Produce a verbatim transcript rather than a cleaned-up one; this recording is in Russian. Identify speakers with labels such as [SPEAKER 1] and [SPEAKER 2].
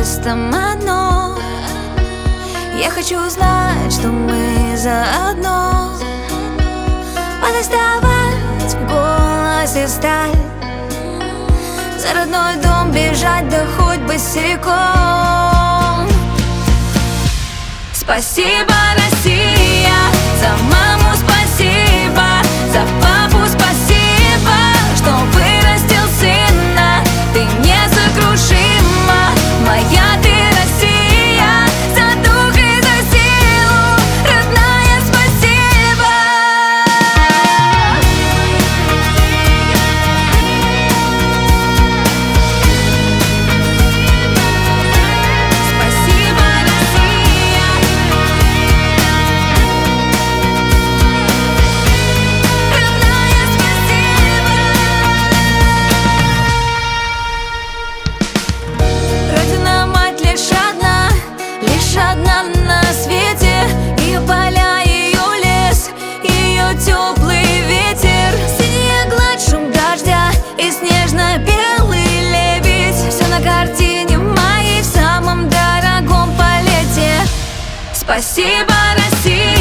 [SPEAKER 1] местом одно. Я хочу знать, что мы заодно. Подоставать в голосе сталь, за родной дом бежать, да хоть босиком. Спасибо, Россия, за маму спасибо, за папу спасибо, что вырастил сына. Ты несокрушима, моя ты Россия, за дух и за силу, родная, спасибо. Спасибо, Россия. Родная, спасибо. Родина, мать, лишь одна, лишь одна на свете. Ее поля, ее лес, ее теплый ветер, синяя гладь, шум дождя и снежно-белый лебедь. Все на картине моей в самом дорогом полете. Спасибо, Россия.